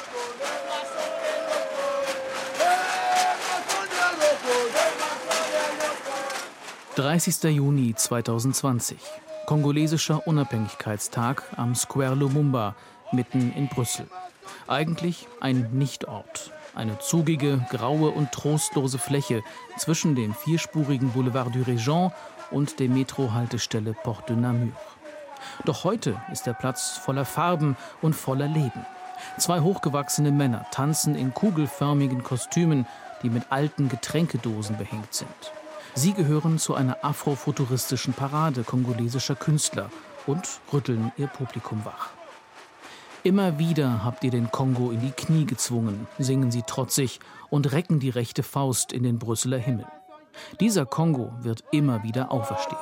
»30. Juni 2020, kongolesischer Unabhängigkeitstag am Square Lumumba, mitten in Brüssel. Eigentlich ein Nichtort, eine zugige, graue und trostlose Fläche zwischen dem vierspurigen Boulevard du Régent und der Metro-Haltestelle Porte de Namur. Doch heute ist der Platz voller Farben und voller Leben. 2 hochgewachsene Männer tanzen in kugelförmigen Kostümen, die mit alten Getränkedosen behängt sind. Sie gehören zu einer afrofuturistischen Parade kongolesischer Künstler und rütteln ihr Publikum wach. Immer wieder habt ihr den Kongo in die Knie gezwungen, singen sie trotzig und recken die rechte Faust in den Brüsseler Himmel. Dieser Kongo wird immer wieder auferstehen.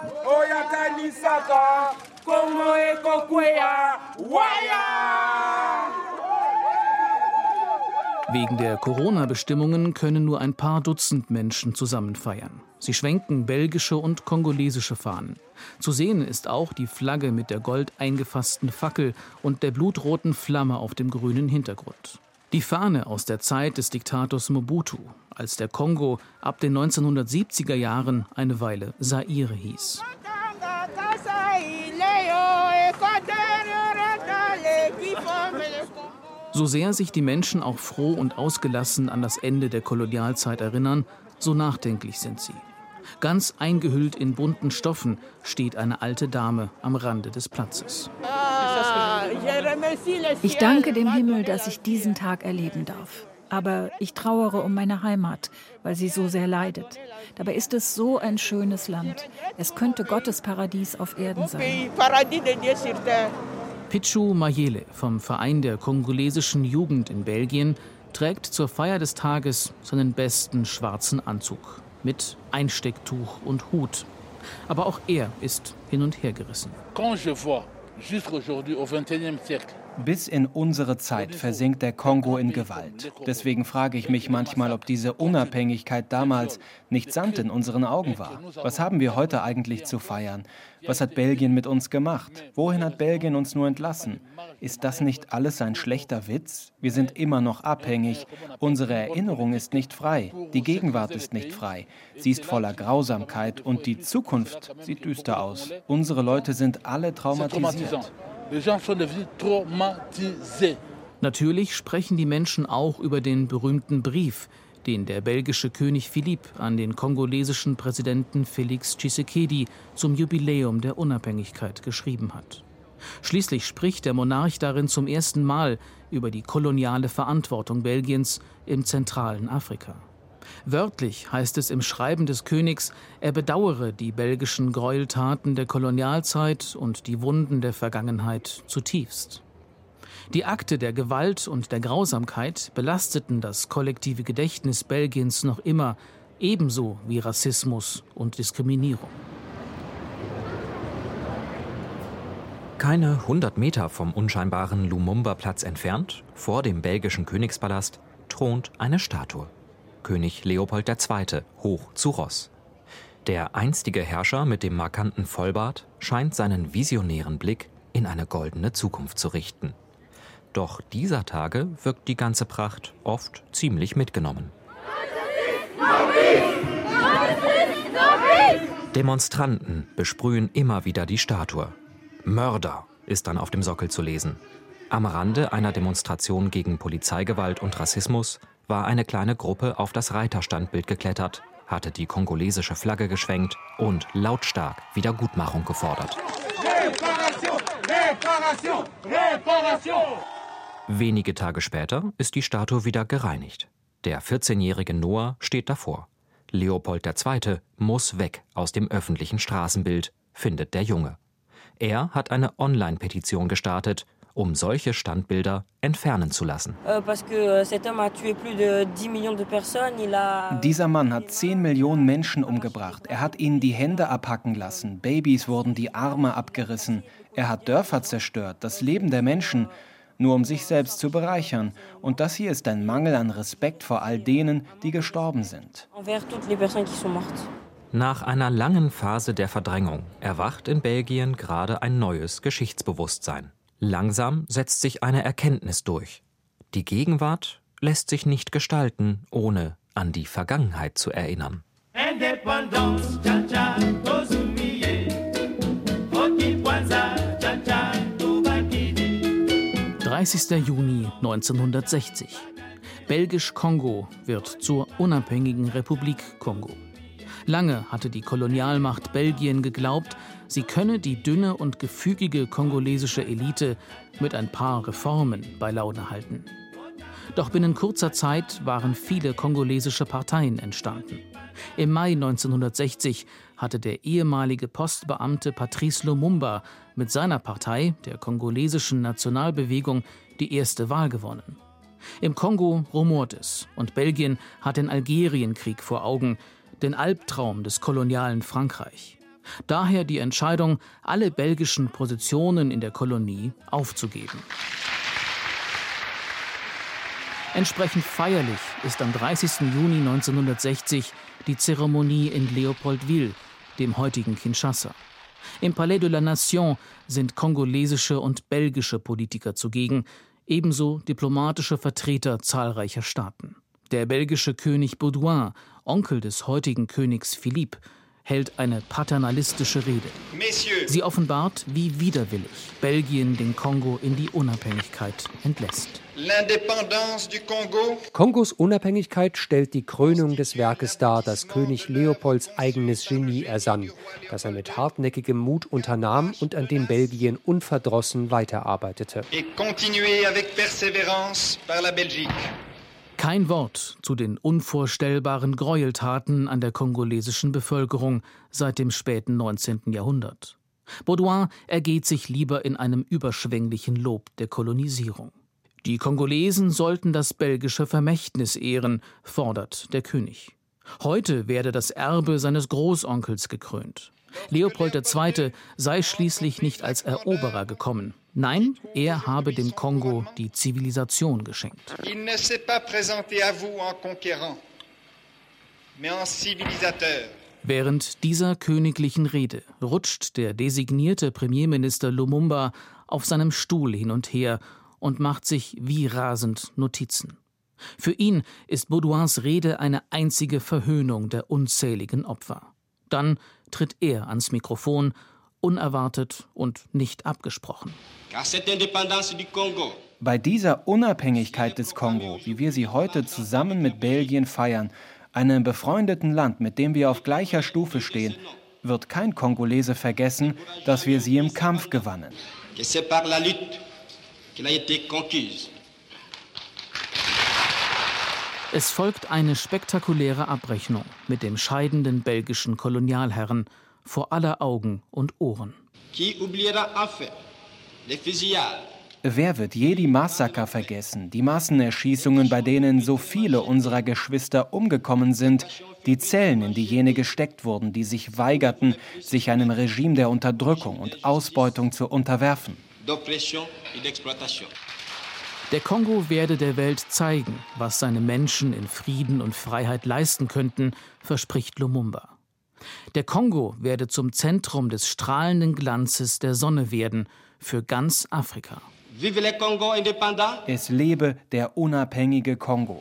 Wegen der Corona-Bestimmungen können nur ein paar Dutzend Menschen zusammen feiern. Sie schwenken belgische und kongolesische Fahnen. Zu sehen ist auch die Flagge mit der gold eingefassten Fackel und der blutroten Flamme auf dem grünen Hintergrund. Die Fahne aus der Zeit des Diktators Mobutu, als der Kongo ab den 1970er Jahren eine Weile Zaire hieß. So sehr sich die Menschen auch froh und ausgelassen an das Ende der Kolonialzeit erinnern, so nachdenklich sind sie. Ganz eingehüllt in bunten Stoffen steht eine alte Dame am Rande des Platzes. Ich danke dem Himmel, dass ich diesen Tag erleben darf. Aber ich trauere um meine Heimat, weil sie so sehr leidet. Dabei ist es so ein schönes Land. Es könnte Gottes Paradies auf Erden sein. Pichu Mayele vom Verein der kongolesischen Jugend in Belgien trägt zur Feier des Tages seinen besten schwarzen Anzug mit Einstecktuch und Hut. Aber auch er ist hin und her gerissen. Bis in unsere Zeit versinkt der Kongo in Gewalt. Deswegen frage ich mich manchmal, ob diese Unabhängigkeit damals nicht Sand in unseren Augen war. Was haben wir heute eigentlich zu feiern? Was hat Belgien mit uns gemacht? Wohin hat Belgien uns nur entlassen? Ist das nicht alles ein schlechter Witz? Wir sind immer noch abhängig. Unsere Erinnerung ist nicht frei. Die Gegenwart ist nicht frei. Sie ist voller Grausamkeit und die Zukunft sieht düster aus. Unsere Leute sind alle traumatisiert. Natürlich sprechen die Menschen auch über den berühmten Brief, den der belgische König Philippe an den kongolesischen Präsidenten Félix Tshisekedi zum Jubiläum der Unabhängigkeit geschrieben hat. Schließlich spricht der Monarch darin zum ersten Mal über die koloniale Verantwortung Belgiens im zentralen Afrika. Wörtlich heißt es im Schreiben des Königs, er bedauere die belgischen Gräueltaten der Kolonialzeit und die Wunden der Vergangenheit zutiefst. Die Akte der Gewalt und der Grausamkeit belasteten das kollektive Gedächtnis Belgiens noch immer, ebenso wie Rassismus und Diskriminierung. Keine 100 Meter vom unscheinbaren Lumumba-Platz entfernt, vor dem belgischen Königspalast, thront eine Statue. König Leopold II. Hoch zu Ross. Der einstige Herrscher mit dem markanten Vollbart scheint seinen visionären Blick in eine goldene Zukunft zu richten. Doch dieser Tage wirkt die ganze Pracht oft ziemlich mitgenommen. Demonstranten besprühen immer wieder die Statue. Mörder ist dann auf dem Sockel zu lesen. Am Rande einer Demonstration gegen Polizeigewalt und Rassismus war eine kleine Gruppe auf das Reiterstandbild geklettert, hatte die kongolesische Flagge geschwenkt und lautstark Wiedergutmachung gefordert. Wenige Tage später ist die Statue wieder gereinigt. Der 14-jährige Noah steht davor. Leopold II. Muss weg aus dem öffentlichen Straßenbild, findet der Junge. Er hat eine Online-Petition gestartet, um solche Standbilder entfernen zu lassen. Dieser Mann hat 10 Millionen Menschen umgebracht. Er hat ihnen die Hände abhacken lassen. Babys wurden die Arme abgerissen. Er hat Dörfer zerstört, das Leben der Menschen, nur um sich selbst zu bereichern. Und das hier ist ein Mangel an Respekt vor all denen, die gestorben sind. Nach einer langen Phase der Verdrängung erwacht in Belgien gerade ein neues Geschichtsbewusstsein. Langsam setzt sich eine Erkenntnis durch. Die Gegenwart lässt sich nicht gestalten, ohne an die Vergangenheit zu erinnern. 30. Juni 1960. Belgisch-Kongo wird zur unabhängigen Republik Kongo. Lange hatte die Kolonialmacht Belgien geglaubt, sie könne die dünne und gefügige kongolesische Elite mit ein paar Reformen bei Laune halten. Doch binnen kurzer Zeit waren viele kongolesische Parteien entstanden. Im Mai 1960 hatte der ehemalige Postbeamte Patrice Lumumba mit seiner Partei, der kongolesischen Nationalbewegung, die erste Wahl gewonnen. Im Kongo rumort es und Belgien hat den Algerienkrieg vor Augen, den Albtraum des kolonialen Frankreich. Daher die Entscheidung, alle belgischen Positionen in der Kolonie aufzugeben. Entsprechend feierlich ist am 30. Juni 1960 die Zeremonie in Leopoldville, dem heutigen Kinshasa. Im Palais de la Nation sind kongolesische und belgische Politiker zugegen, ebenso diplomatische Vertreter zahlreicher Staaten. Der belgische König Baudouin, Onkel des heutigen Königs Philippe, hält eine paternalistische Rede. Sie offenbart, wie widerwillig Belgien den Kongo in die Unabhängigkeit entlässt. Kongos Unabhängigkeit stellt die Krönung des Werkes dar, das König Leopolds eigenes Genie ersann, das er mit hartnäckigem Mut unternahm und an dem Belgien unverdrossen weiterarbeitete. Kein Wort zu den unvorstellbaren Gräueltaten an der kongolesischen Bevölkerung seit dem späten 19. Jahrhundert. Baudouin ergeht sich lieber in einem überschwänglichen Lob der Kolonisierung. Die Kongolesen sollten das belgische Vermächtnis ehren, fordert der König. Heute werde das Erbe seines Großonkels gekrönt. Leopold II. Sei schließlich nicht als Eroberer gekommen. Nein, er habe dem Kongo die Zivilisation geschenkt. Während dieser königlichen Rede rutscht der designierte Premierminister Lumumba auf seinem Stuhl hin und her und macht sich wie rasend Notizen. Für ihn ist Baudouins Rede eine einzige Verhöhnung der unzähligen Opfer. Dann tritt er ans Mikrofon, unerwartet und nicht abgesprochen. Bei dieser Unabhängigkeit des Kongo, wie wir sie heute zusammen mit Belgien feiern, einem befreundeten Land, mit dem wir auf gleicher Stufe stehen, wird kein Kongolese vergessen, dass wir sie im Kampf gewannen. Es folgt eine spektakuläre Abrechnung mit dem scheidenden belgischen Kolonialherren vor aller Augen und Ohren. Wer wird je die Massaker vergessen, die Massenerschießungen, bei denen so viele unserer Geschwister umgekommen sind, die Zellen, in die jene gesteckt wurden, die sich weigerten, sich einem Regime der Unterdrückung und Ausbeutung zu unterwerfen? Der Kongo werde der Welt zeigen, was seine Menschen in Frieden und Freiheit leisten könnten, verspricht Lumumba. Der Kongo werde zum Zentrum des strahlenden Glanzes der Sonne werden für ganz Afrika. Es lebe der unabhängige Kongo.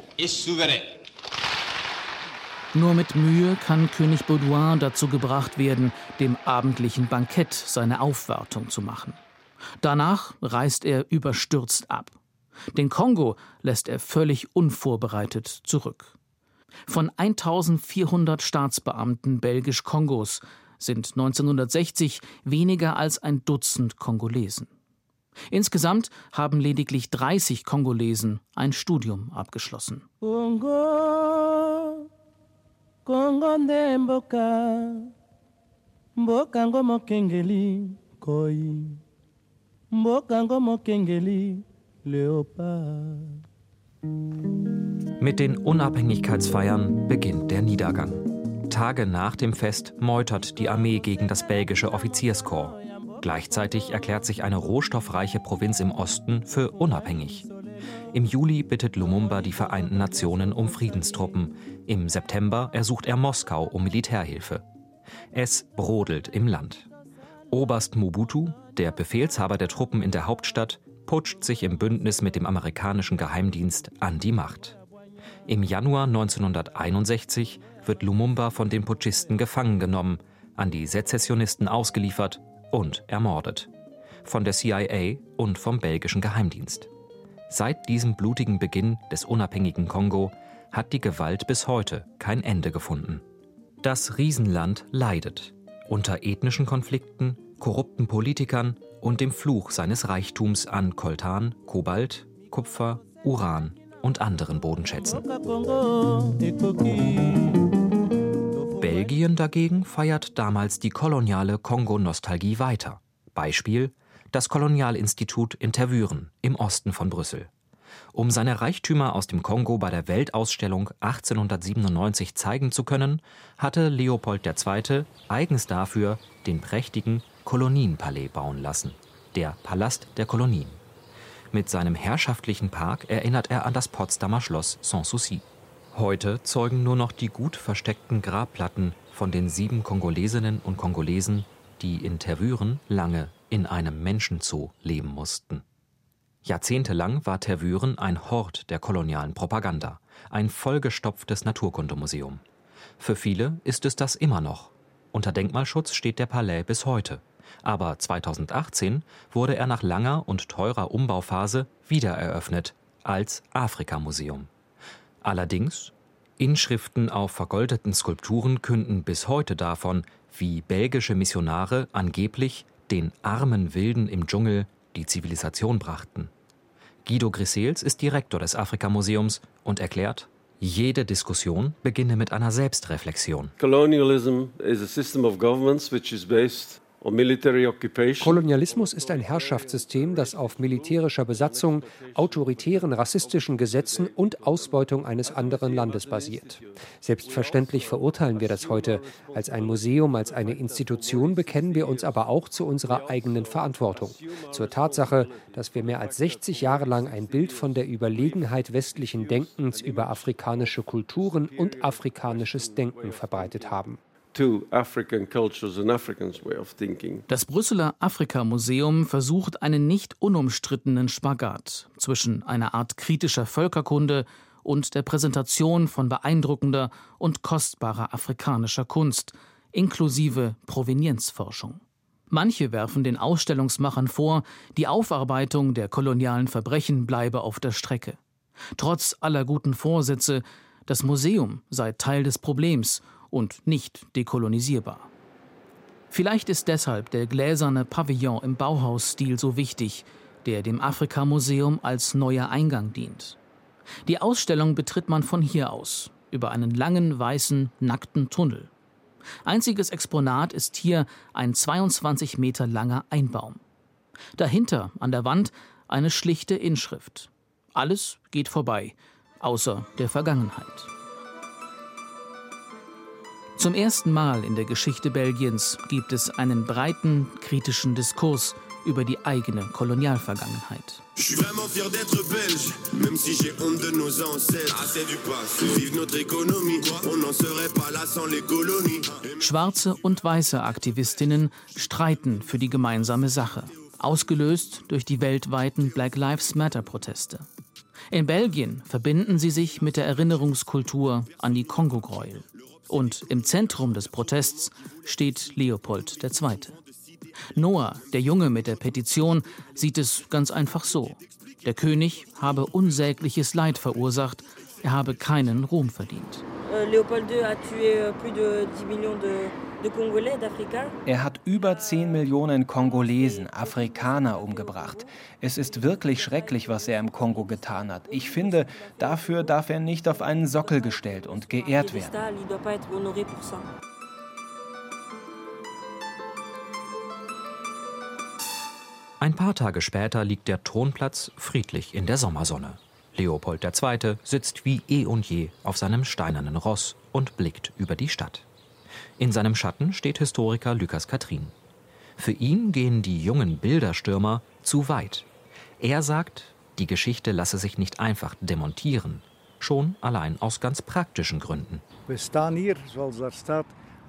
Nur mit Mühe kann König Baudouin dazu gebracht werden, dem abendlichen Bankett seine Aufwartung zu machen. Danach reist er überstürzt ab. Den Kongo lässt er völlig unvorbereitet zurück. Von 1400 Staatsbeamten Belgisch-Kongos sind 1960 weniger als ein Dutzend Kongolesen. Insgesamt haben lediglich 30 Kongolesen ein Studium abgeschlossen. Kongo, Kongo nde mboka, mboka ngo mokengeli koi, mboka ngo mokengeli Leopard. Mit den Unabhängigkeitsfeiern beginnt der Niedergang. Tage nach dem Fest meutert die Armee gegen das belgische Offizierskorps. Gleichzeitig erklärt sich eine rohstoffreiche Provinz im Osten für unabhängig. Im Juli bittet Lumumba die Vereinten Nationen um Friedenstruppen. Im September ersucht er Moskau um Militärhilfe. Es brodelt im Land. Oberst Mobutu, der Befehlshaber der Truppen in der Hauptstadt, putscht sich im Bündnis mit dem amerikanischen Geheimdienst an die Macht. Im Januar 1961 wird Lumumba von den Putschisten gefangen genommen, an die Sezessionisten ausgeliefert und ermordet. Von der CIA und vom belgischen Geheimdienst. Seit diesem blutigen Beginn des unabhängigen Kongo hat die Gewalt bis heute kein Ende gefunden. Das Riesenland leidet unter ethnischen Konflikten, korrupten Politikern und dem Fluch seines Reichtums an Coltan, Kobalt, Kupfer, Uran und anderen Bodenschätzen. Belgien dagegen feiert damals die koloniale Kongo-Nostalgie weiter. Beispiel: das Kolonialinstitut in Tervuren im Osten von Brüssel. Um seine Reichtümer aus dem Kongo bei der Weltausstellung 1897 zeigen zu können, hatte Leopold II. Eigens dafür den prächtigen Kolonienpalais bauen lassen, der Palast der Kolonien. Mit seinem herrschaftlichen Park erinnert er an das Potsdamer Schloss Sanssouci. Heute zeugen nur noch die gut versteckten Grabplatten von den 7 Kongolesinnen und Kongolesen, die in Tervuren lange in einem Menschenzoo leben mussten. Jahrzehntelang war Tervuren ein Hort der kolonialen Propaganda, ein vollgestopftes Naturkundemuseum. Für viele ist es das immer noch. Unter Denkmalschutz steht der Palais bis heute. Aber 2018 wurde er nach langer und teurer Umbauphase wiedereröffnet als Afrika-Museum. Allerdings, Inschriften auf vergoldeten Skulpturen künden bis heute davon, wie belgische Missionare angeblich den armen Wilden im Dschungel die Zivilisation brachten. Guido Grisels ist Direktor des Afrika-Museums und erklärt, jede Diskussion beginne mit einer Selbstreflexion. Colonialism is a system of governments which is based on military occupation. Kolonialismus ist ein Herrschaftssystem, das auf militärischer Besatzung, autoritären rassistischen Gesetzen und Ausbeutung eines anderen Landes basiert. Selbstverständlich verurteilen wir das heute. Als ein Museum, als eine Institution bekennen wir uns aber auch zu unserer eigenen Verantwortung. Zur Tatsache, dass wir mehr als 60 Jahre lang ein Bild von der Überlegenheit westlichen Denkens über afrikanische Kulturen und afrikanisches Denken verbreitet haben. Das Brüsseler Afrika-Museum versucht einen nicht unumstrittenen Spagat zwischen einer Art kritischer Völkerkunde und der Präsentation von beeindruckender und kostbarer afrikanischer Kunst, inklusive Provenienzforschung. Manche werfen den Ausstellungsmachern vor, die Aufarbeitung der kolonialen Verbrechen bleibe auf der Strecke. Trotz aller guten Vorsätze, das Museum sei Teil des Problems und nicht dekolonisierbar. Vielleicht ist deshalb der gläserne Pavillon im Bauhausstil so wichtig, der dem Afrika-Museum als neuer Eingang dient. Die Ausstellung betritt man von hier aus, über einen langen, weißen, nackten Tunnel. Einziges Exponat ist hier ein 22 Meter langer Einbaum. Dahinter an der Wand eine schlichte Inschrift. Alles geht vorbei, außer der Vergangenheit. Zum ersten Mal in der Geschichte Belgiens gibt es einen breiten, kritischen Diskurs über die eigene Kolonialvergangenheit. Schwarze und weiße Aktivistinnen streiten für die gemeinsame Sache, ausgelöst durch die weltweiten Black Lives Matter-Proteste. In Belgien verbinden sie sich mit der Erinnerungskultur an die Kongo-Gräuel. Und im Zentrum des Protests steht Leopold II. Noah, der Junge mit der Petition, sieht es ganz einfach so. Der König habe unsägliches Leid verursacht, er habe keinen Ruhm verdient. Er hat über 10 Millionen Kongolesen, Afrikaner umgebracht. Es ist wirklich schrecklich, was er im Kongo getan hat. Ich finde, dafür darf er nicht auf einen Sockel gestellt und geehrt werden. Ein paar Tage später liegt der Thronplatz friedlich in der Sommersonne. Leopold II. Sitzt wie eh und je auf seinem steinernen Ross und blickt über die Stadt. In seinem Schatten steht Historiker Lucas Catrin. Für ihn gehen die jungen Bilderstürmer zu weit. Er sagt, die Geschichte lasse sich nicht einfach demontieren, schon allein aus ganz praktischen Gründen. Wir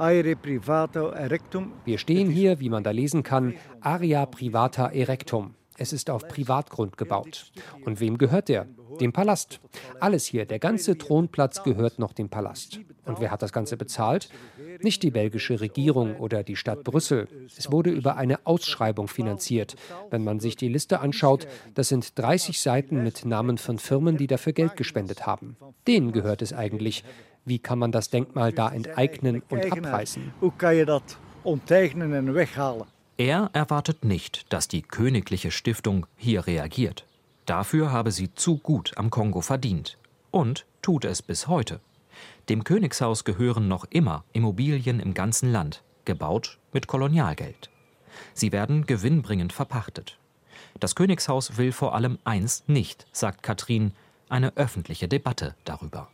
stehen hier, wie man da lesen kann, Area Privata Erectum. Es ist auf Privatgrund gebaut. Und wem gehört der? Dem Palast. Alles hier, der ganze Thronplatz gehört noch dem Palast. Und wer hat das Ganze bezahlt? Nicht die belgische Regierung oder die Stadt Brüssel. Es wurde über eine Ausschreibung finanziert. Wenn man sich die Liste anschaut, das sind 30 Seiten mit Namen von Firmen, die dafür Geld gespendet haben. Denen gehört es eigentlich. Wie kann man das Denkmal da enteignen und abreißen? Er erwartet nicht, dass die königliche Stiftung hier reagiert. Dafür habe sie zu gut am Kongo verdient. Und tut es bis heute. Dem Königshaus gehören noch immer Immobilien im ganzen Land, gebaut mit Kolonialgeld. Sie werden gewinnbringend verpachtet. Das Königshaus will vor allem eins nicht, sagt Katrin, eine öffentliche Debatte darüber.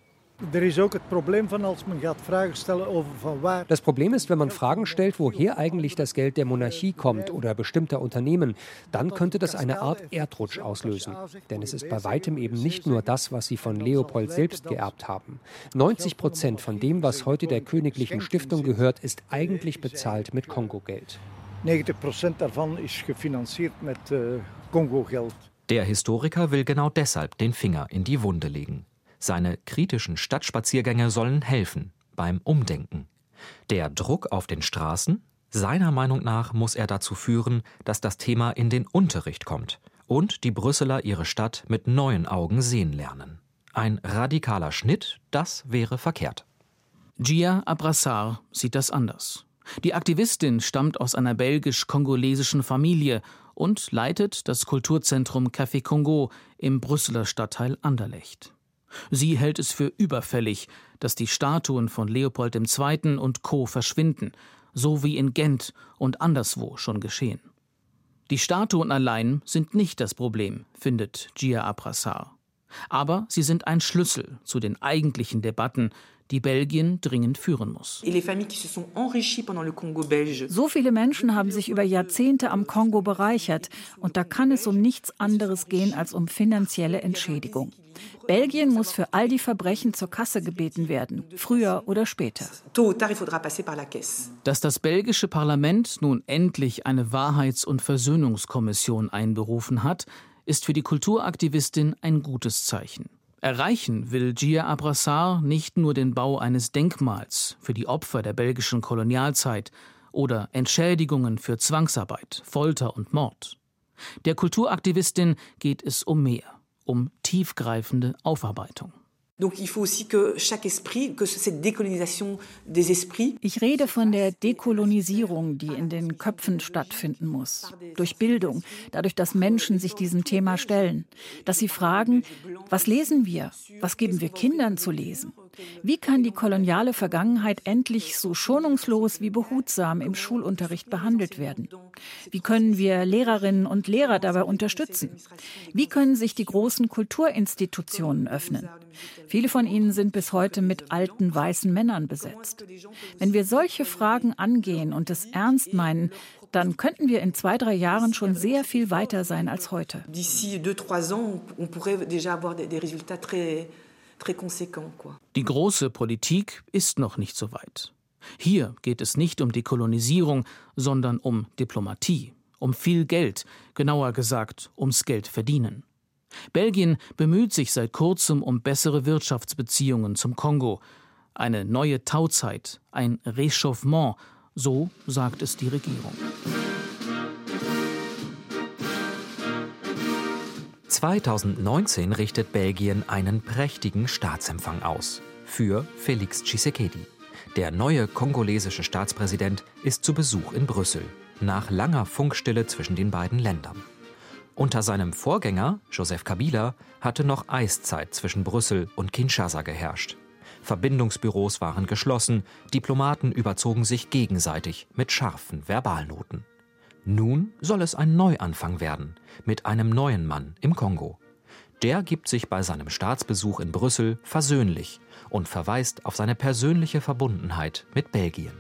Das Problem ist, wenn man Fragen stellt, woher eigentlich das Geld der Monarchie kommt oder bestimmter Unternehmen, dann könnte das eine Art Erdrutsch auslösen. Denn es ist bei weitem eben nicht nur das, was sie von Leopold selbst geerbt haben. 90% von dem, was heute der königlichen Stiftung gehört, ist eigentlich bezahlt mit Kongo-Geld. 90% davon ist gefinanziert mit Kongo-Geld. Der Historiker will genau deshalb den Finger in die Wunde legen. Seine kritischen Stadtspaziergänge sollen helfen beim Umdenken. Der Druck auf den Straßen? Seiner Meinung nach muss er dazu führen, dass das Thema in den Unterricht kommt und die Brüsseler ihre Stadt mit neuen Augen sehen lernen. Ein radikaler Schnitt, das wäre verkehrt. Gia Abrassard sieht das anders. Die Aktivistin stammt aus einer belgisch-kongolesischen Familie und leitet das Kulturzentrum Café Congo im Brüsseler Stadtteil Anderlecht. Sie hält es für überfällig, dass die Statuen von Leopold II. Und Co. verschwinden, so wie in Gent und anderswo schon geschehen. Die Statuen allein sind nicht das Problem, findet Gia Abrassard. Aber sie sind ein Schlüssel zu den eigentlichen Debatten, die Belgien dringend führen muss. So viele Menschen haben sich über Jahrzehnte am Kongo bereichert. Und da kann es um nichts anderes gehen als um finanzielle Entschädigung. Belgien muss für all die Verbrechen zur Kasse gebeten werden, früher oder später. Dass das belgische Parlament nun endlich eine Wahrheits- und Versöhnungskommission einberufen hat, ist für die Kulturaktivistin ein gutes Zeichen. Erreichen will Gia Abrassard nicht nur den Bau eines Denkmals für die Opfer der belgischen Kolonialzeit oder Entschädigungen für Zwangsarbeit, Folter und Mord. Der Kulturaktivistin geht es um mehr, um tiefgreifende Aufarbeitung. Ich rede von der Dekolonisierung, die in den Köpfen stattfinden muss. Durch Bildung, dadurch, dass Menschen sich diesem Thema stellen. Dass sie fragen, was lesen wir? Was geben wir Kindern zu lesen? Wie kann die koloniale Vergangenheit endlich so schonungslos wie behutsam im Schulunterricht behandelt werden? Wie können wir Lehrerinnen und Lehrer dabei unterstützen? Wie können sich die großen Kulturinstitutionen öffnen? Viele von ihnen sind bis heute mit alten, weißen Männern besetzt. Wenn wir solche Fragen angehen und es ernst meinen, dann könnten wir in 2-3 Jahren schon sehr viel weiter sein als heute. Die große Politik ist noch nicht so weit. Hier geht es nicht um Dekolonisierung, sondern um Diplomatie, um viel Geld, genauer gesagt ums Geld verdienen. Belgien bemüht sich seit kurzem um bessere Wirtschaftsbeziehungen zum Kongo. Eine neue Tauzeit, ein Réchauffement, so sagt es die Regierung. 2019 richtet Belgien einen prächtigen Staatsempfang aus für Félix Tshisekedi. Der neue kongolesische Staatspräsident ist zu Besuch in Brüssel, nach langer Funkstille zwischen den beiden Ländern. Unter seinem Vorgänger, Joseph Kabila, hatte noch Eiszeit zwischen Brüssel und Kinshasa geherrscht. Verbindungsbüros waren geschlossen, Diplomaten überzogen sich gegenseitig mit scharfen Verbalnoten. Nun soll es ein Neuanfang werden, mit einem neuen Mann im Kongo. Der gibt sich bei seinem Staatsbesuch in Brüssel versöhnlich und verweist auf seine persönliche Verbundenheit mit Belgien.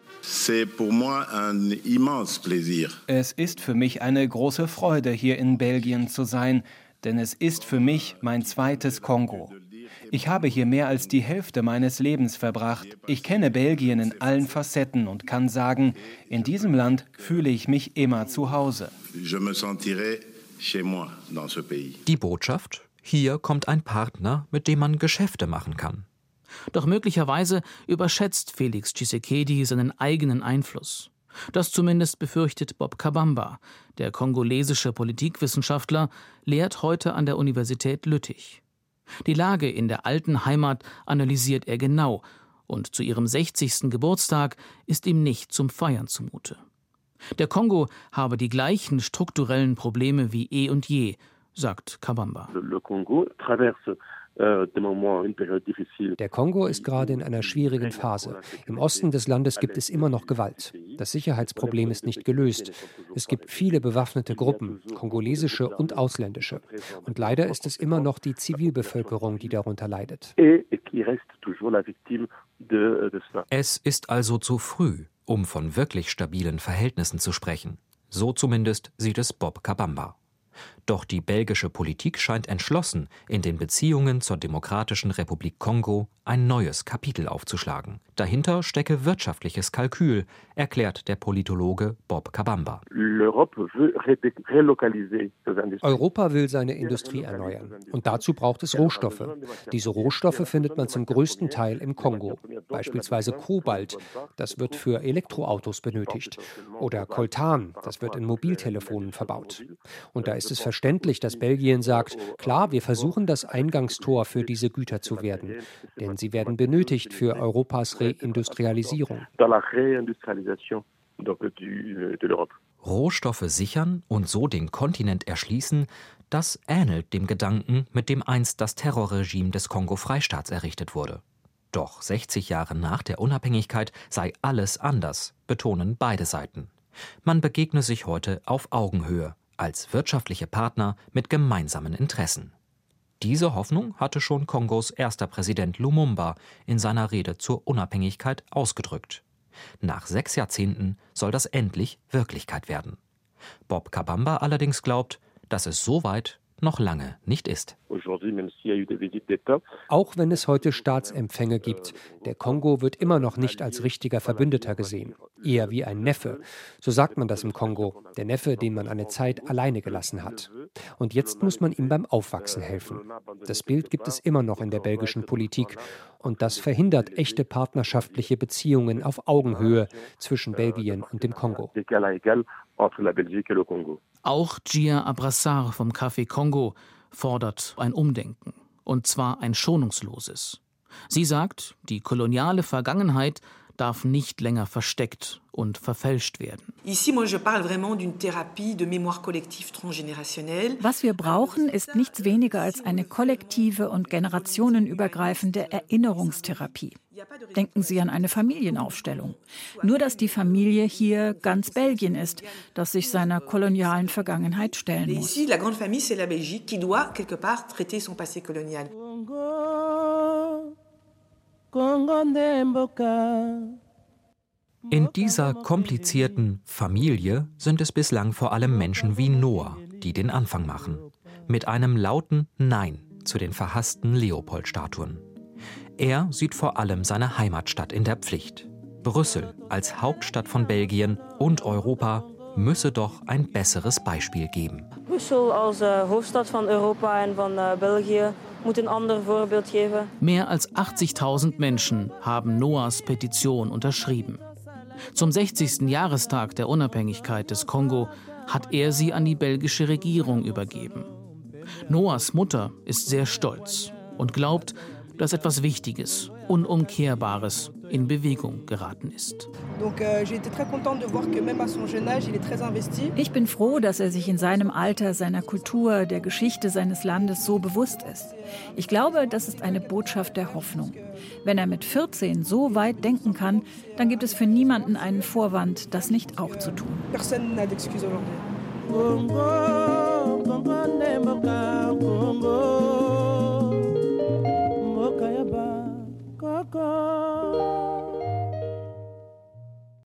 Es ist für mich eine große Freude, hier in Belgien zu sein, denn es ist für mich mein zweites Kongo. Ich habe hier mehr als die Hälfte meines Lebens verbracht. Ich kenne Belgien in allen Facetten und kann sagen, in diesem Land fühle ich mich immer zu Hause. Die Botschaft: Hier kommt ein Partner, mit dem man Geschäfte machen kann. Doch möglicherweise überschätzt Félix Tshisekedi seinen eigenen Einfluss. Das zumindest befürchtet Bob Kabamba. Der kongolesische Politikwissenschaftler lehrt heute an der Universität Lüttich. Die Lage in der alten Heimat analysiert er genau, und zu ihrem 60. Geburtstag ist ihm nicht zum Feiern zumute. Der Kongo habe die gleichen strukturellen Probleme wie eh und je, sagt Kabamba. Der Kongo ist gerade in einer schwierigen Phase. Im Osten des Landes gibt es immer noch Gewalt. Das Sicherheitsproblem ist nicht gelöst. Es gibt viele bewaffnete Gruppen, kongolesische und ausländische. Und leider ist es immer noch die Zivilbevölkerung, die darunter leidet. Es ist also zu früh, um von wirklich stabilen Verhältnissen zu sprechen. So zumindest sieht es Bob Kabamba. Doch die belgische Politik scheint entschlossen, in den Beziehungen zur Demokratischen Republik Kongo ein neues Kapitel aufzuschlagen. Dahinter stecke wirtschaftliches Kalkül, erklärt der Politologe Bob Kabamba. Europa will seine Industrie erneuern. Und dazu braucht es Rohstoffe. Diese Rohstoffe findet man zum größten Teil im Kongo. Beispielsweise Kobalt, das wird für Elektroautos benötigt. Oder Coltan, das wird in Mobiltelefonen verbaut. Und da ist es verständlich, dass Belgien sagt, klar, wir versuchen, das Eingangstor für diese Güter zu werden. Denn sie werden benötigt für Europas Reindustrialisierung. Rohstoffe sichern und so den Kontinent erschließen, das ähnelt dem Gedanken, mit dem einst das Terrorregime des Kongo-Freistaats errichtet wurde. Doch 60 Jahre nach der Unabhängigkeit sei alles anders, betonen beide Seiten. Man begegne sich heute auf Augenhöhe, als wirtschaftliche Partner mit gemeinsamen Interessen. Diese Hoffnung hatte schon Kongos erster Präsident Lumumba in seiner Rede zur Unabhängigkeit ausgedrückt. Nach 6 Jahrzehnten soll das endlich Wirklichkeit werden. Bob Kabamba allerdings glaubt, dass es so weit noch lange nicht ist. Auch wenn es heute Staatsempfänge gibt, der Kongo wird immer noch nicht als richtiger Verbündeter gesehen, eher wie ein Neffe. So sagt man das im Kongo, der Neffe, den man eine Zeit alleine gelassen hat. Und jetzt muss man ihm beim Aufwachsen helfen. Das Bild gibt es immer noch in der belgischen Politik und das verhindert echte partnerschaftliche Beziehungen auf Augenhöhe zwischen Belgien und dem Kongo. Auch Gia Abrassar vom Café Kongo fordert ein Umdenken, und zwar ein schonungsloses. Sie sagt, die koloniale Vergangenheit darf nicht länger versteckt und verfälscht werden. Was wir brauchen, ist nichts weniger als eine kollektive und generationenübergreifende Erinnerungstherapie. Denken Sie an eine Familienaufstellung. Nur, dass die Familie hier ganz Belgien ist, das sich seiner kolonialen Vergangenheit stellen muss. In dieser komplizierten Familie sind es bislang vor allem Menschen wie Noah, die den Anfang machen. Mit einem lauten Nein zu den verhassten Leopold-Statuen. Er sieht vor allem seine Heimatstadt in der Pflicht. Brüssel als Hauptstadt von Belgien und Europa müsse doch ein besseres Beispiel geben. Brüssel als Hoofdstad von Europa und von Belgien muss ein anderes Vorbild geben. Mehr als 80.000 Menschen haben Noahs Petition unterschrieben. Zum 60. Jahrestag der Unabhängigkeit des Kongo hat er sie an die belgische Regierung übergeben. Noahs Mutter ist sehr stolz und glaubt, dass etwas Wichtiges, Unumkehrbares in Bewegung geraten ist. Ich bin froh, dass er sich in seinem Alter seiner Kultur, der Geschichte seines Landes so bewusst ist. Ich glaube, das ist eine Botschaft der Hoffnung. Wenn er mit 14 so weit denken kann, dann gibt es für niemanden einen Vorwand, das nicht auch zu tun.